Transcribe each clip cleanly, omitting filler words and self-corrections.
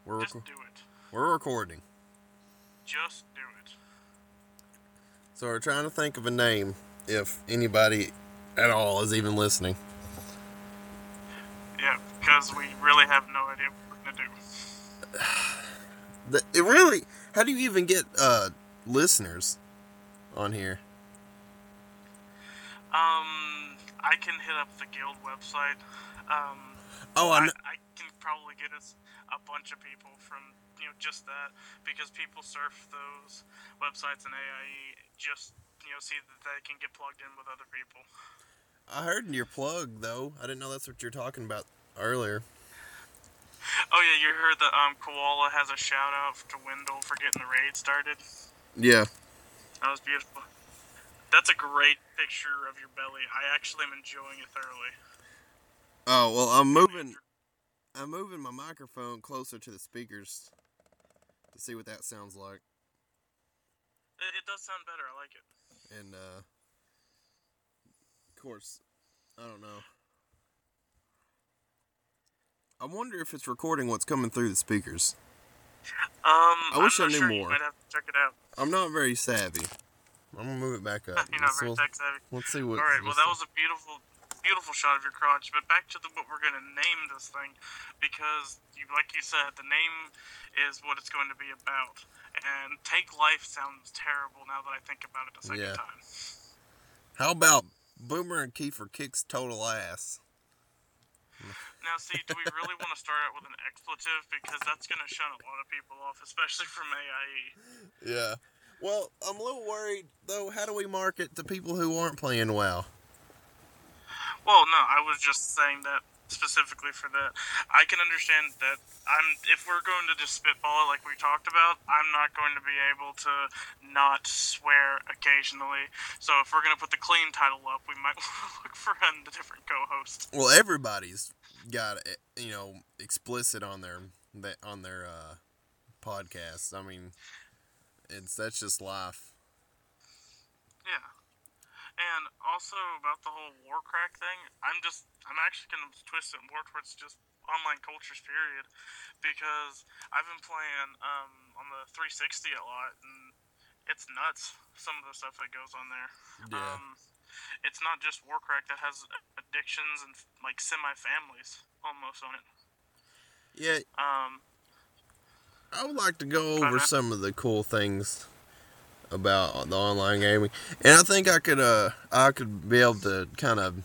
Just do it. We're recording. Just do it. So we're trying to think of a name, if anybody at all is even listening. Yeah, because we really have no idea what we're gonna do. How do you even get listeners on here? I can hit up the guild website. I can probably get us a bunch of people from, just that, because people surf those websites in AIE just, see that they can get plugged in with other people. I heard your plug, though. I didn't know that's what you were talking about earlier. Oh, yeah, you heard that Koala has a shout-out to Wendell for getting the raid started? Yeah. That was beautiful. That's a great picture of your belly. I actually am enjoying it thoroughly. Oh, well, I'm moving my microphone closer to the speakers to see what that sounds like. It does sound better. I like it. And, of course, I don't know. I wonder if it's recording what's coming through the speakers. I wish I knew more. You might have to check it out. I'm not very savvy. I'm gonna move it back up. You're not very tech savvy. Let's see what. All right. Well, that was a beautiful shot of your crotch. But back to what we're gonna name this thing, because like you said, the name is what it's going to be about. And Take Life sounds terrible now that I think about it a second time. How about Boomer and Kiefer kicks total ass? Now, see, do we really want to start out with an expletive? Because that's going to shun a lot of people off, especially from AIE. Yeah. Well, I'm a little worried, though. How do we market to people who aren't playing WoW? Well, no, I was just saying that specifically for that. I can understand that if we're going to just spitball it like we talked about, I'm not going to be able to not swear occasionally. So if we're going to put the clean title up, we might look for a different co-host. Well, everybody's got explicit on their podcasts. I mean, that's just life. Yeah. And also about the whole Warcrack thing, I'm actually going to twist it more towards just online cultures, period, because I've been playing on the 360 a lot, and it's nuts, some of the stuff that goes on there. Yeah. It's not just Warcrack that has addictions and like semi-families almost on it. Yeah. I would like to go over some of the cool things about the online gaming, and I think I could be able to kind of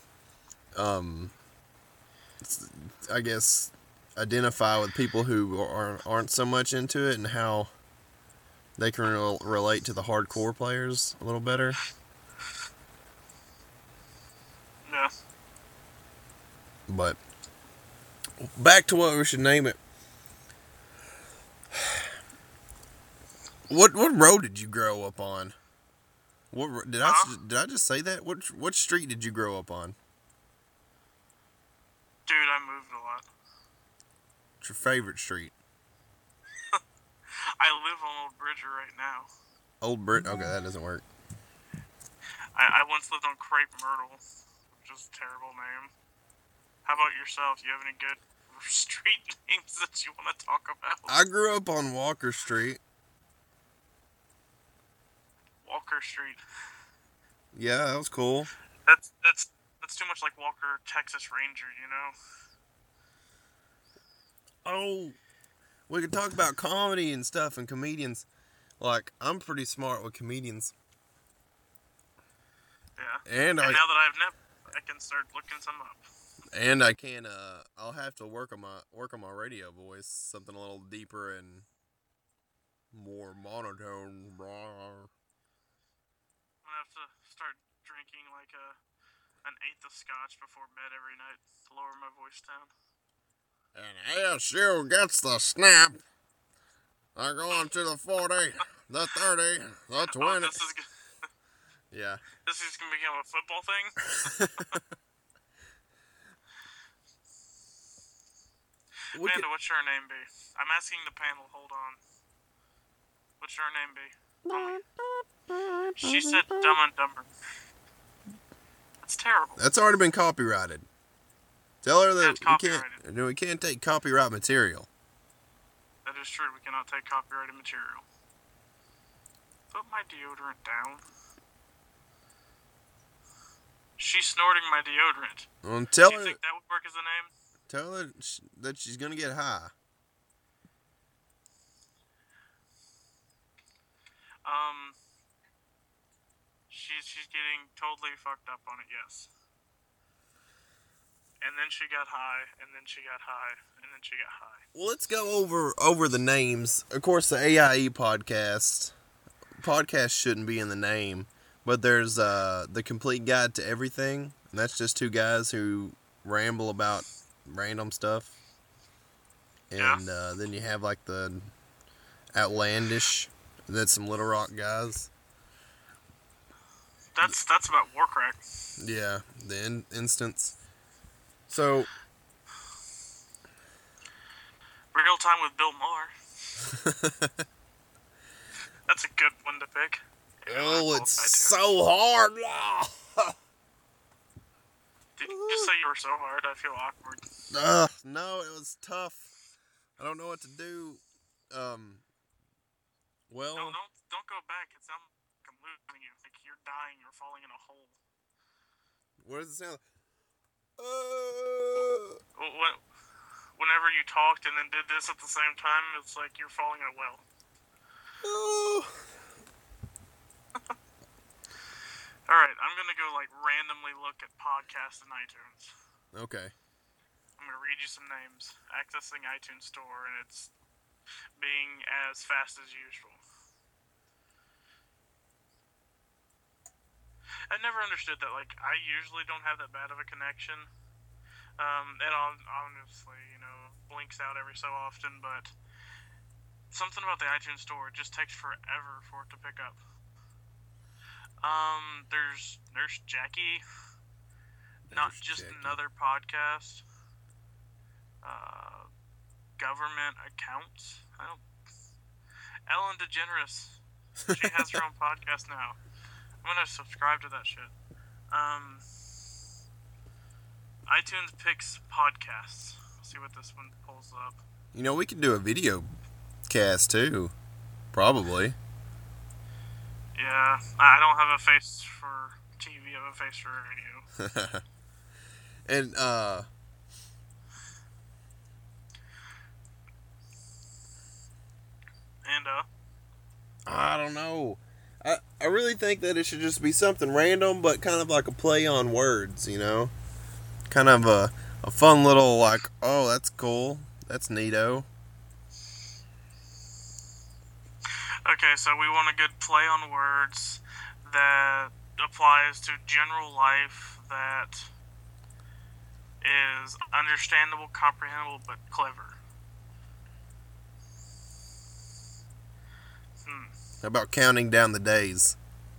I guess identify with people who aren't so much into it and how they can relate to the hardcore players a little better. Yeah. But back to what we should name it. What road did you grow up on? Did I just say that? What street did you grow up on? Dude, I moved a lot. What's your favorite street? I live on Old Bridger right now. Old Bridge? Okay, that doesn't work. I once lived on Crepe Myrtle, which is a terrible name. How about yourself? Do you have any good street names that you want to talk about? I grew up on Walker Street. Walker Street. Yeah, that was cool. That's too much like Walker Texas Ranger, you know? Oh, we could talk about comedy and stuff and comedians. Like, I'm pretty smart with comedians. Yeah. And now that I've I can start looking some up. And I can I'll have to work on my radio voice, something a little deeper and more monotone. I'm gonna have to start drinking like an eighth of scotch before bed every night to lower my voice down. And LSU gets the snap. They're going to the 40, the 30, the 20. Oh, Yeah. This is gonna become a football thing. Amanda, what's your name be? I'm asking the panel. Hold on. What's your name be? She said Dumb and Dumber. That's terrible. That's already been copyrighted. Tell her that we can't take copyright material. That is true. We cannot take copyrighted material. Put my deodorant down. She's snorting my deodorant. Well, tell her. Do you think that would work as a name? Tell her that she's gonna get high. She's getting totally fucked up on it, yes. And then she got high, and then she got high, and then she got high. Well, let's go over the names. Of course, the AIE podcast shouldn't be in the name, but there's the Complete Guide to Everything, and that's just two guys who ramble about random stuff. And then you have like the Outlandish, and then some Little Rock guys. That's about Warcraft. Yeah, the instance. So, Real Time with Bill Maher. That's a good one to pick. Oh, it's so hard. Did you just say you were so hard? I feel awkward. No, it was tough. I don't know what to do. Well. No, don't go back. It sounds like I'm losing you. Like you're dying. You're falling in a hole. What does it sound like? Whenever you talked and then did this at the same time, it's like you're falling in a well. Alright, I'm gonna go randomly look at podcasts in iTunes. Okay. I'm gonna read you some names. Accessing iTunes Store, and it's being as fast as usual. I never understood that. I usually don't have that bad of a connection. It honestly, blinks out every so often, but something about the iTunes Store, it just takes forever for it to pick up. There's Nurse Jackie. Not just Jackie. Another podcast. Government accounts. Ellen DeGeneres. She has her own podcast now. I'm gonna subscribe to that shit. iTunes picks podcasts. Let's see what this one pulls up. We could do a video cast too. Probably. Yeah, I don't have a face for TV. I have a face for radio. And I don't know. I really think that it should just be something random, but kind of like a play on words, Kind of a fun little, oh, that's cool. That's neato. Okay, so we want a good play on words that applies to general life, that is understandable, comprehensible, but clever. How about counting down the days?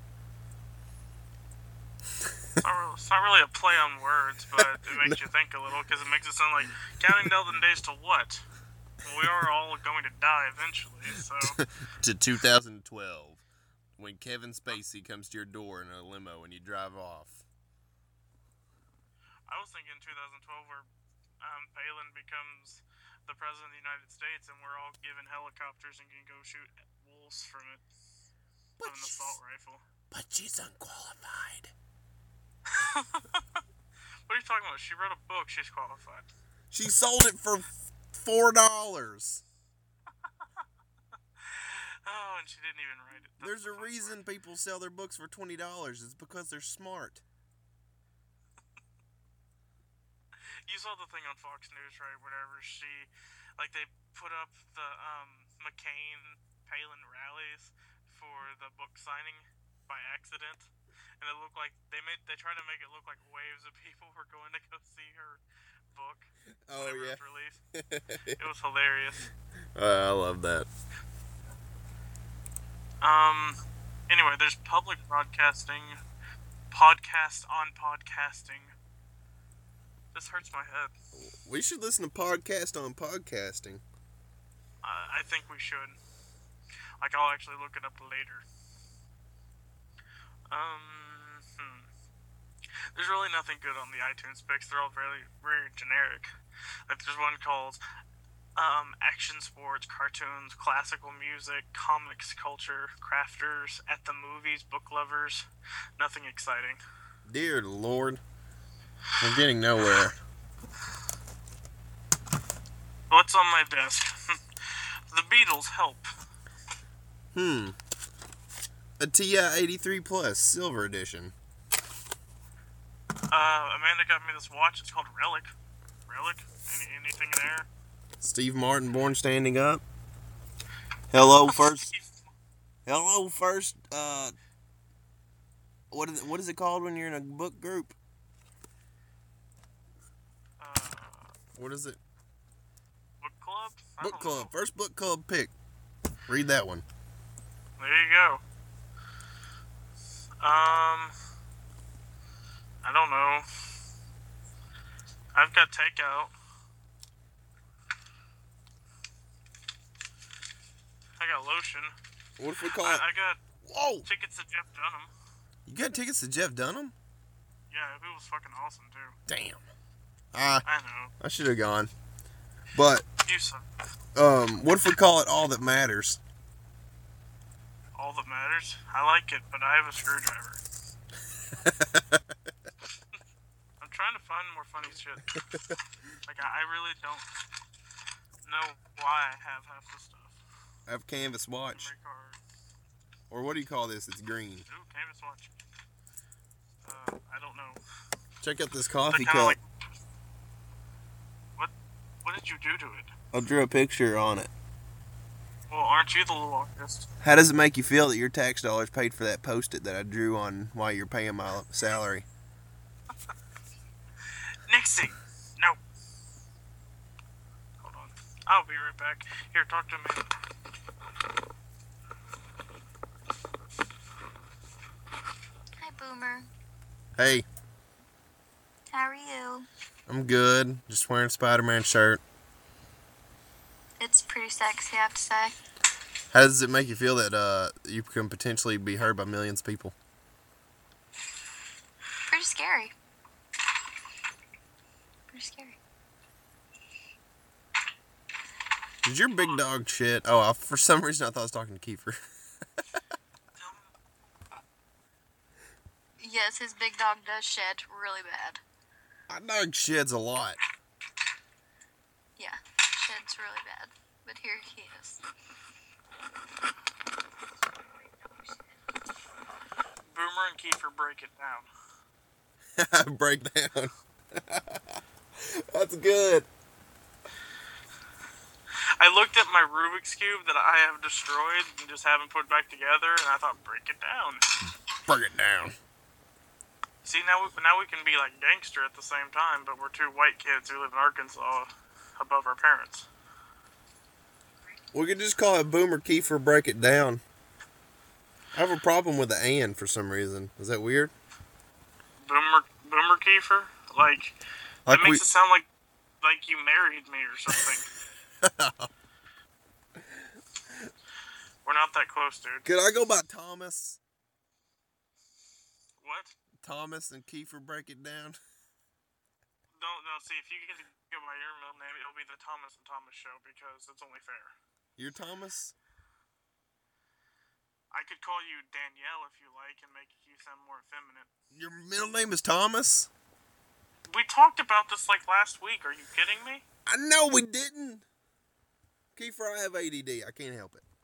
It's not really a play on words, but it makes you think a little, because it makes it sound like counting down the days to what? Well, we are all going to die eventually, so... To 2012, when Kevin Spacey comes to your door in a limo and you drive off. I was thinking 2012 where Palin becomes the president of the United States and we're all given helicopters and can go shoot wolves from it. With an assault rifle. But she's unqualified. What are you talking about? She wrote a book. She's qualified. She sold it for $4. Oh, and she didn't even write it. There's a reason people sell their books for $20. It's because they're smart. You saw the thing on Fox News, right? Whatever they put up the McCain-Palin rallies for the book signing by accident, and it looked like they tried to make it look like waves of people were going to go see her book. Oh yeah, it was released. It was hilarious. I love that. Anyway, there's public broadcasting, podcast on podcasting. This hurts my head. We should listen to podcast on podcasting. I think we should. I'll actually look it up later. There's really nothing good on the iTunes picks. They're all very, very generic. There's one called Action sports, cartoons, classical music, comics, culture, crafters, at the movies, book lovers. Nothing exciting. Dear Lord. We're getting nowhere. What's on my desk? The Beatles, Help. A TI 83 Plus Silver Edition. Amanda got me this watch. It's called Relic. Relic? Anything there? Steve Martin, Born Standing Up. Hello first. Hello first. What is it called when you're in a book group? What is it? Book club? Book club. First book club pick. Read that one. There you go. I don't know. I've got takeout. I got lotion. What if we call it? I got tickets to Jeff Dunham. You got tickets to Jeff Dunham? Yeah, it was fucking awesome too. Damn. I know. I should have gone. But You suck. what if we call it All That Matters? All That Matters? I like it, but I have a screwdriver. I'm trying to find more funny shit. Like, I really don't know why I have half the stuff. I have Canvas watch. Or what do you call this? It's green. Ooh, Canvas watch. I don't know. Check out this coffee cup. Like, what did you do to it? I drew a picture on it. Well, aren't you the little artist? How does it make you feel that your tax dollars paid for that Post-it that I drew on while you're paying my salary? Nixie! No. Hold on. I'll be right back. Here, talk to me. Hi, Boomer. Hey. How are you? I'm good. Just wearing a Spider-Man shirt. It's pretty sexy, I have to say. How does it make you feel that you can potentially be heard by millions of people? Pretty scary. Pretty scary. Did your big dog shit? Oh, for some reason I thought I was talking to Kiefer. Yes, his big dog does shed really bad. My dog sheds a lot. Yeah, sheds really bad. But here he is. Boomer and Kiefer break it down. Break down. That's good. I looked at my Rubik's Cube that I have destroyed and just haven't put back together, and I thought, break it down. Break it down. See, now we can be like gangster at the same time, but we're two white kids who live in Arkansas above our parents. We could just call it Boomer Kiefer Break It Down. I have a problem with the "and" for some reason. Is that weird? Boomer Kiefer? Like it makes it sound like you married me or something. We're not that close, dude. Could I go by Thomas? What? Thomas and Kiefer Break It Down? No, see, if you get to go by your middle name, it'll be the Thomas and Thomas show, because it's only fair. You're Thomas? I could call you Danielle if you like and make you sound more effeminate. Your middle name is Thomas? We talked about this like last week. Are you kidding me? I know we didn't. Kiefer, I have ADD. I can't help it.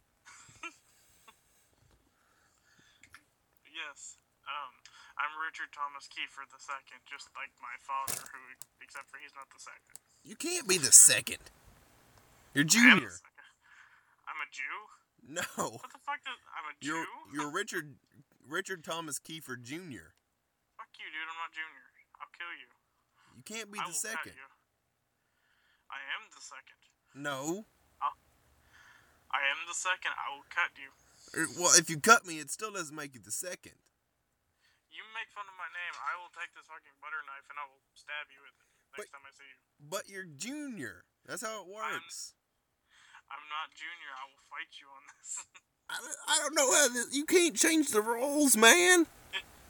Yes. I'm Richard Thomas Kiefer II, just like my father, except for he's not the second. You can't be the second. You're junior. I'm a Jew? No. What the fuck I'm a Jew? You're Richard Thomas Kiefer Jr. Fuck you, dude. I'm not junior. I'll kill you. You can't be the second. Cut you. I am the second. No. I am the second. I will cut you. Well, if you cut me, it still doesn't make you the second. You make fun of my name, I will take this fucking butter knife and I will stab you with it next time I see you. But you're junior. That's how it works. I'm not junior. I will fight you on this. I don't know how this... You can't change the rules, man.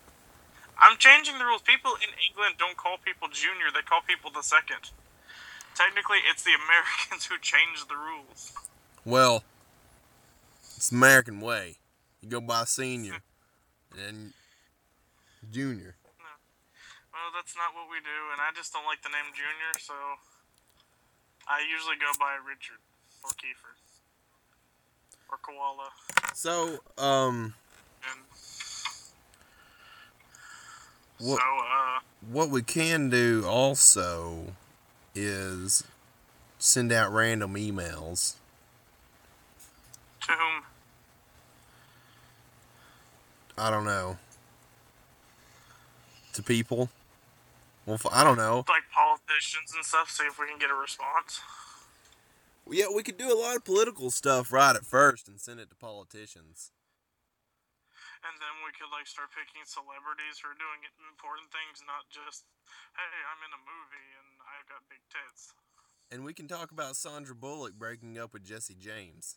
I'm changing the rules. People in England don't call people junior. They call people the second. technically, it's the Americans who changed the rules. Well, it's the American way. You go by senior and then junior. No. Well, that's not what we do, and I just don't like the name Junior, so I usually go by Richard or Kiefer or Koala. So, what we can do also is send out random emails. To whom? I don't know. To people. Well, I don't know. Like politicians and stuff, see if we can get a response. Yeah, we could do a lot of political stuff right at first and send it to politicians. And then we could start picking celebrities who are doing important things, not just, hey, I'm in a movie and I've got big tits. And we can talk about Sandra Bullock breaking up with Jesse James.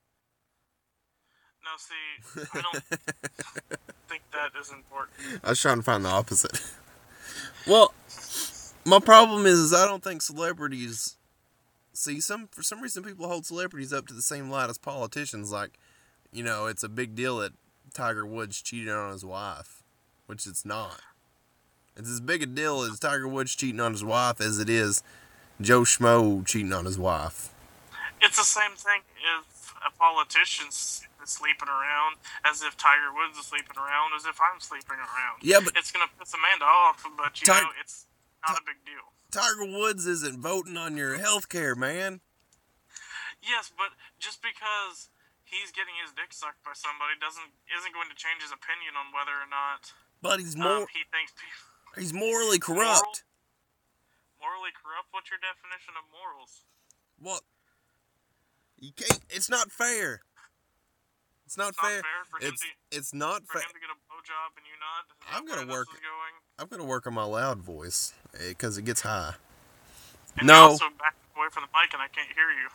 No, see, I don't think that is important. I was trying to find the opposite. Well, my problem is I don't think celebrities... See, for some reason people hold celebrities up to the same light as politicians. Like, it's a big deal that Tiger Woods cheated on his wife, which it's not. It's as big a deal as Tiger Woods cheating on his wife as it is Joe Schmo cheating on his wife. It's the same thing if a politician's sleeping around, as if Tiger Woods is sleeping around, as if I'm sleeping around. Yeah, but it's gonna piss Amanda off, but it's not a big deal. Tiger Woods isn't voting on your health care, man. Yes, but just because he's getting his dick sucked by somebody isn't going to change his opinion on whether or not. But he's he's morally corrupt. Morally corrupt? What's your definition of morals? Well, you can't. It's not fair. It's not fair. It's not fair for him to get a blowjob and you not. I'm gonna work on my loud voice because it gets high. And you're also back away from the mic and I can't hear you.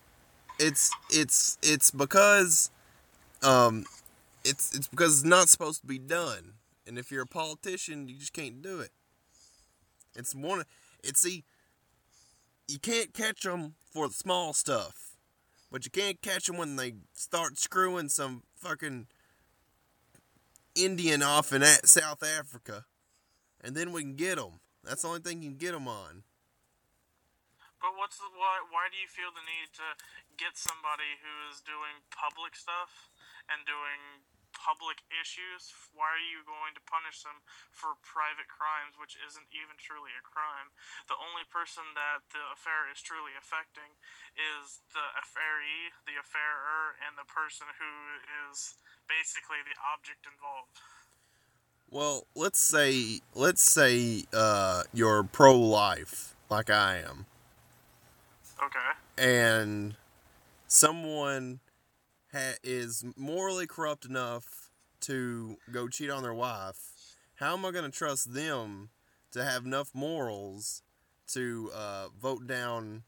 It's because it's because it's not supposed to be done. And if you're a politician, you just can't do it. You can't catch them for the small stuff. But you can't catch them when they start screwing some fucking Indian off in South Africa. And then we can get them. That's the only thing you can get them on. But why do you feel the need to get somebody who is doing public stuff and doing public issues? Why are you going to punish them for private crimes, which isn't even truly a crime? The only person that the affair is truly affecting is the affairee, the affairer, and the person who is basically the object involved. Well, let's say you're pro-life, like I am. Okay. And someone is morally corrupt enough to go cheat on their wife. How am I going to trust them to have enough morals to vote down,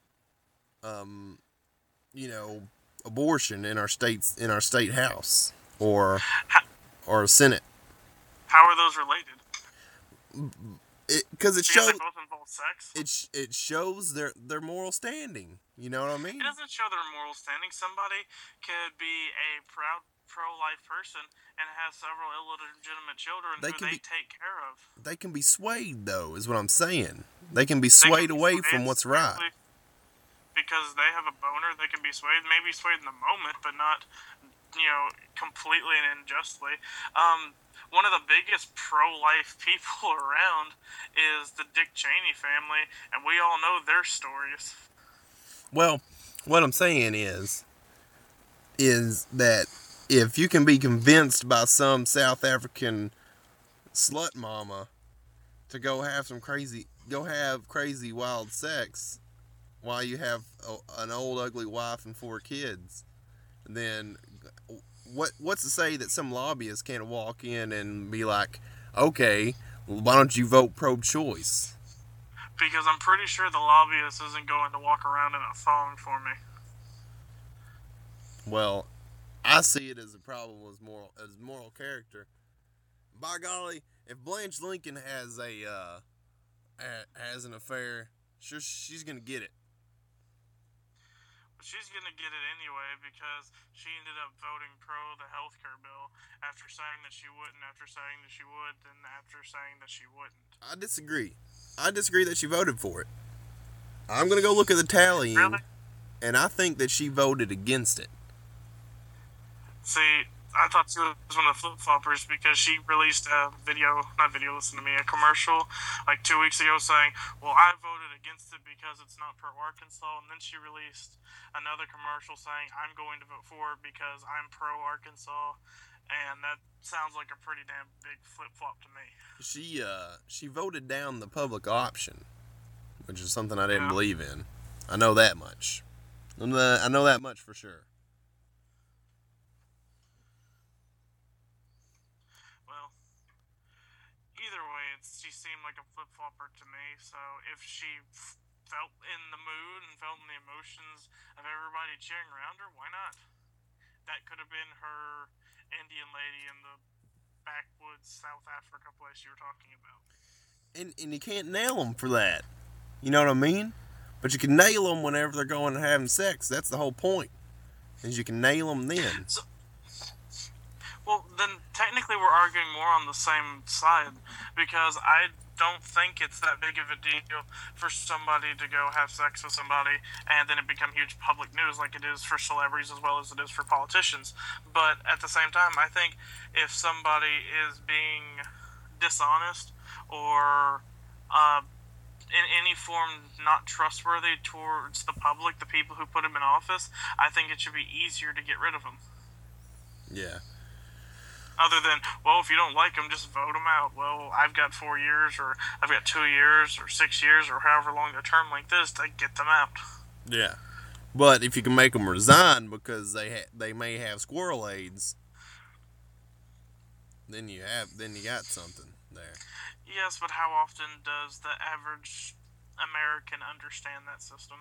abortion in our state house or Senate? How are those related? Because it shows they both involve sex. It shows their moral standing. You know what I mean? It doesn't show their moral standing. Somebody could be a proud pro-life person and has several illegitimate children they take care of. They can be swayed, though, is what I'm saying. They can be swayed away from what's right. Because they have a boner, they can be swayed. Maybe swayed in the moment, but not, completely and unjustly. One of the biggest pro-life people around is the Dick Cheney family, and we all know their stories. Well, what I'm saying is that if you can be convinced by some South African slut mama to go have crazy wild sex while you have an old ugly wife and 4 kids, then what's to say that some lobbyist can't walk in and be like, okay, why don't you vote pro-choice? Because I'm pretty sure the lobbyist isn't going to walk around in a thong for me. Well, I see it as a problem as moral character. By golly, if Blanche Lincoln has an affair, sure, she's gonna get it. But she's going to get it anyway because she ended up voting pro the healthcare bill after saying that she wouldn't, after saying that she would, then after saying that she wouldn't. I disagree. I disagree that she voted for it. I'm going to go look at the tallying, really? And I think that she voted against it. See, I thought she was one of the flip-floppers because she released a a commercial like 2 weeks ago saying, well, I voted against it because it's not pro-Arkansas, and then she released another commercial saying, I'm going to vote for it because I'm pro-Arkansas, and that sounds like a pretty damn big flip-flop to me. She voted down the public option, which is something I didn't believe in. I know that much. I know that much for sure. Well, either way, she seemed like a flip-flopper to me, so if she felt in the mood and felt in the emotions of everybody cheering around her, why not? That could have been her Indian lady in the backwoods South Africa place you were talking about. And you can't nail them for that. You know what I mean? But you can nail them whenever they're going and having sex. That's the whole point. Is you can nail them then. Well, then technically we're arguing more on the same side because I don't think it's that big of a deal for somebody to go have sex with somebody and then it become huge public news like it is for celebrities as well as it is for politicians. But at the same time, I think if somebody is being dishonest or in any form not trustworthy towards the public, the people who put him in office, I think it should be easier to get rid of him. Yeah. Other than, well, if you don't like him, just vote him out. Well, I've got 4 years, or I've got 2 years, or 6 years, or however long their term like this to get them out. Yeah. But if you can make them resign because they may have squirrel aids, then you got something there. Yes, but how often does the average American understand that system?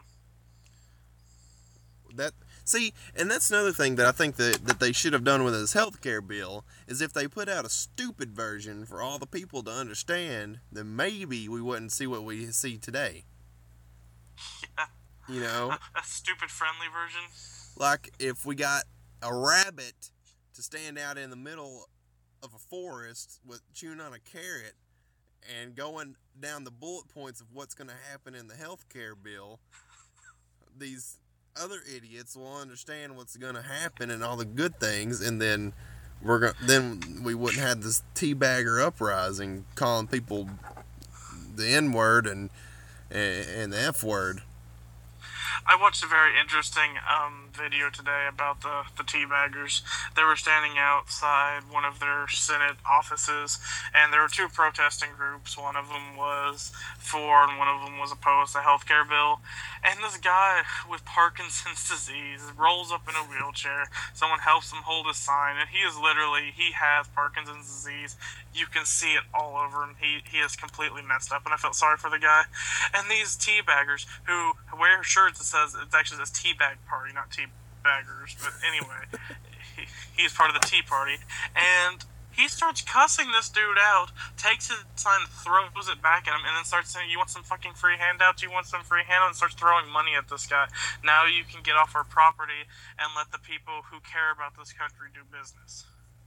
And that's another thing that I think that they should have done with this healthcare bill is if they put out a stupid version for all the people to understand, then maybe we wouldn't see what we see today. Yeah. You know? A stupid friendly version? Like if we got a rabbit to stand out in the middle of a forest with chewing on a carrot and going down the bullet points of what's going to happen in the healthcare bill, these other idiots will understand what's going to happen and all the good things, and then we wouldn't have this teabagger uprising calling people the N-word and the F-word. I watched a very interesting video today about the teabaggers. They were standing outside one of their Senate offices, and there were two protesting groups. One of them was for, and one of them was opposed to the health care bill. And this guy with Parkinson's disease rolls up in a wheelchair. Someone helps him hold a sign, and he has Parkinson's disease. You can see it all over him. He is completely messed up, and I felt sorry for the guy. And these teabaggers who wear shirts that says, it actually says Teabag Party, not Teabaggers, but anyway, he's part of the Tea Party, and he starts cussing this dude out, takes his sign, throws it back at him, and then starts saying, you want some fucking free handouts? You want some free handouts? And starts throwing money at this guy. Now you can get off our property and let the people who care about this country do business.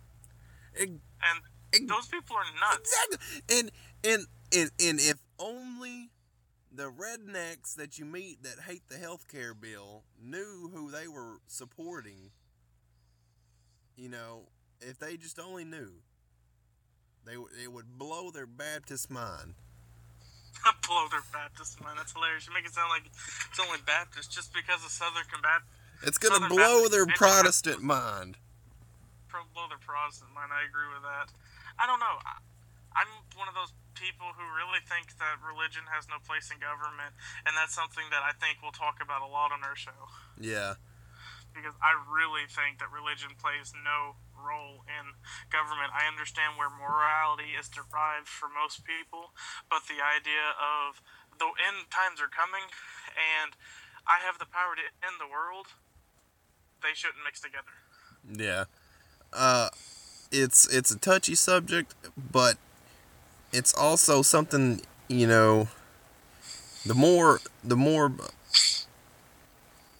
Those people are nuts. Exactly. And if only the rednecks that you meet that hate the healthcare bill knew who they were supporting, you know, if they just only knew, it would blow their Baptist mind. Blow their Baptist mind. That's hilarious. You make it sound like it's only Baptist just because of Southern Baptist. It's going to blow their Protestant mind. Blow their Protestant mind. I agree with that. I don't know. I'm one of those people who really think that religion has no place in government, and that's something that I think we'll talk about a lot on our show. Yeah. Because I really think that religion plays no role in government. I understand where morality is derived for most people, but the idea of the end times are coming, and I have the power to end the world, they shouldn't mix together. Yeah. It's a touchy subject, but it's also something, you know, the more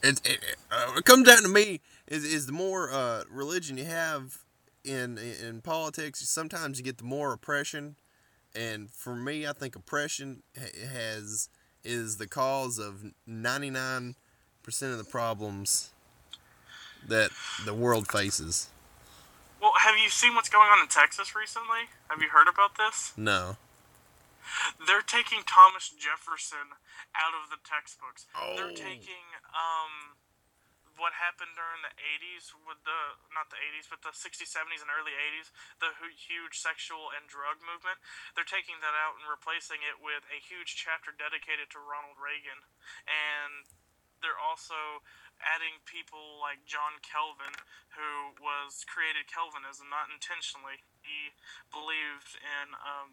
it comes down to me is the more religion you have in politics, sometimes you get the more oppression. And for me, I think oppression is the cause of 99% of the problems that the world faces. Well, have you seen what's going on in Texas recently? Have you heard about this? No. They're taking Thomas Jefferson out of the textbooks. Oh. They're taking what happened during the 80s with not the 80s, but the 60s, 70s, and early 80s, the huge sexual and drug movement. They're taking that out and replacing it with a huge chapter dedicated to Ronald Reagan. And they're also adding people like John Calvin, who created Calvinism, not intentionally. He believed in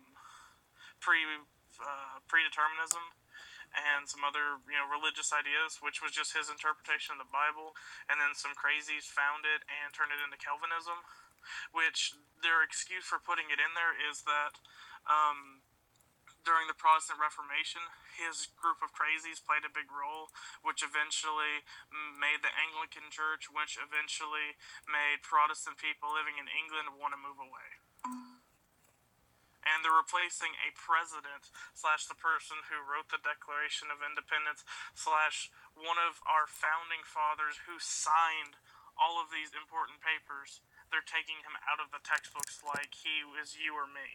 predeterminism and some other religious ideas, which was just his interpretation of the Bible, and then some crazies found it and turned it into Calvinism, which their excuse for putting it in there is that during the Protestant Reformation, his group of crazies played a big role, which eventually made the Anglican Church, which eventually made Protestant people living in England want to move away. And they're replacing a president / the person who wrote the Declaration of Independence / one of our founding fathers who signed all of these important papers. They're taking him out of the textbooks like he was you or me.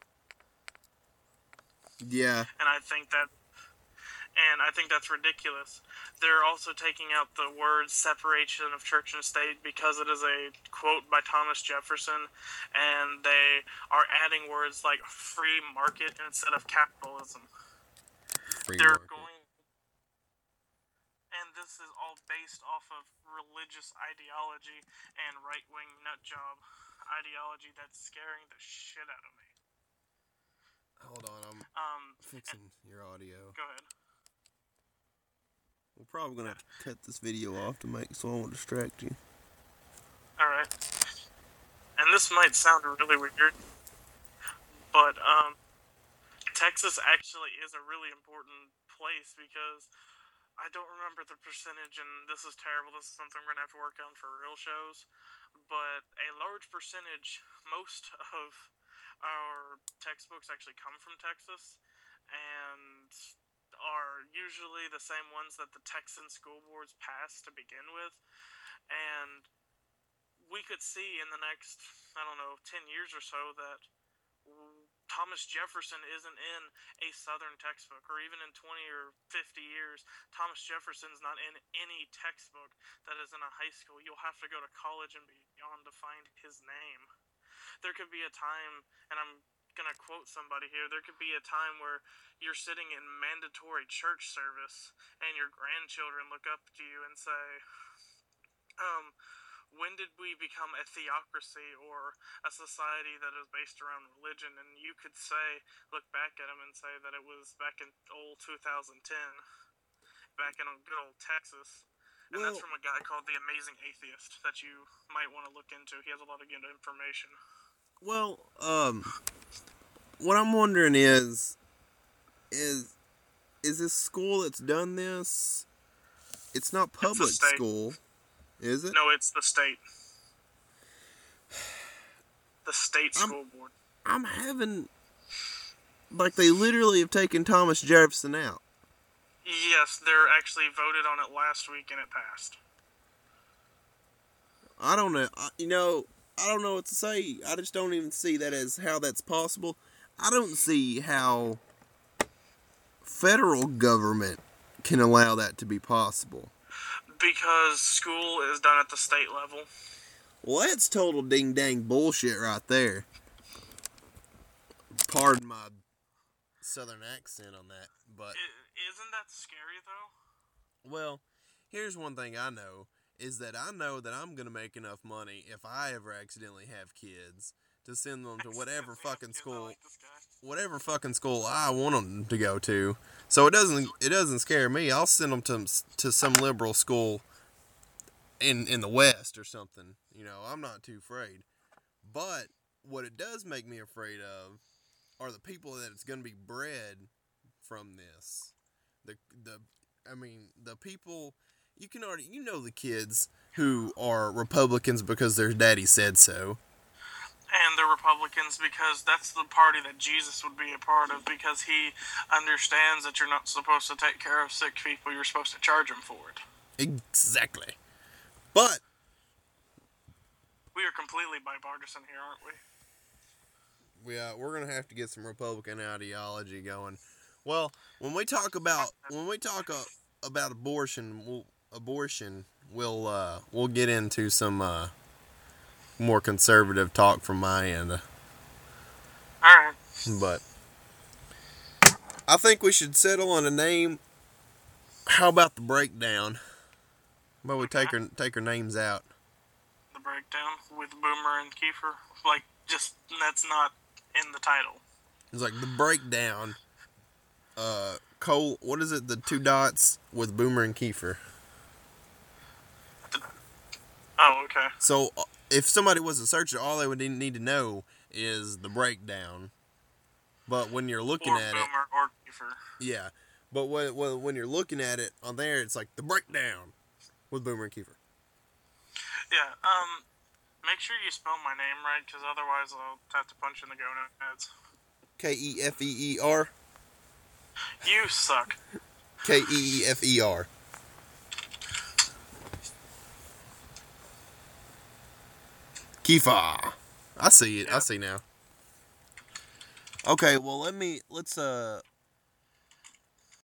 Yeah. And I think that's ridiculous. They're also taking out the word separation of church and state because it is a quote by Thomas Jefferson, and they are adding words like free market instead of capitalism. And this is all based off of religious ideology and right-wing nutjob ideology that's scaring the shit out of me. Hold on, I'm fixing your audio. Go ahead. We're probably going to have to cut this video off so I won't distract you. Alright. And this might sound really weird, but Texas actually is a really important place because I don't remember the percentage, and this is terrible, this is something we're going to have to work on for real shows, but a large percentage, most of our textbooks actually come from Texas, and are usually the same ones that the Texan school boards pass to begin with. And we could see in the next, 10 years or so that Thomas Jefferson isn't in a Southern textbook, or even in 20 or 50 years, Thomas Jefferson's not in any textbook that is in a high school. You'll have to go to college and beyond to find his name. There could be a time, and I'm going to quote somebody here, there could be a time where you're sitting in mandatory church service and your grandchildren look up to you and say, when did we become a theocracy or a society that is based around religion? And you could look back at them and say that it was back in old 2010, back in good old Texas. And that's from a guy called The Amazing Atheist that you might want to look into. He has a lot of good information. Well, what I'm wondering is this school that's done this? It's not public school, is it? No, it's the state. The state school board. I'm having, they literally have taken Thomas Jefferson out. Yes, they're actually voted on it last week and it passed. I don't know. I don't know what to say. I just don't even see that as how that's possible. I don't see how federal government can allow that to be possible. Because school is done at the state level. Well, that's total ding-dang bullshit right there. Pardon my southern accent on that, but... Isn't that scary, though? Well, here's one thing I know, is that I know that I'm going to make enough money if I ever accidentally have kids to send them to whatever fucking school, whatever fucking school I want them to go to. So it doesn't scare me. I'll send them to some liberal school in the West or something. I'm not too afraid. But what it does make me afraid of are the people that it's going to be bred from this. The people, you know the kids who are Republicans because their daddy said so. And they're Republicans because that's the party that Jesus would be a part of, because he understands that you're not supposed to take care of sick people, you're supposed to charge them for it. Exactly. But we are completely bipartisan here, aren't we? We're gonna have to get some Republican ideology going. Well, when we talk about abortion, we'll get into some more conservative talk from my end. Alright. But I think we should settle on a name. How about the breakdown? How about we take our names out? The breakdown with Boomer and Kiefer? Like, just, that's not in the title. It's like the breakdown. What is it? The 2 dots with Boomer and Kiefer. Oh, okay. So, if somebody was to search it, all they would need to know is the breakdown. But when you're looking at Boomer it, or Kiefer. Yeah, but when you're looking at it on there, it's like the breakdown with Boomer and Kiefer. Yeah. Make sure you spell my name right, because otherwise I'll have to punch in the gonads. Kefeer. You suck. Keefer. Kiefer. I see it. Yeah. I see now. Okay, well let's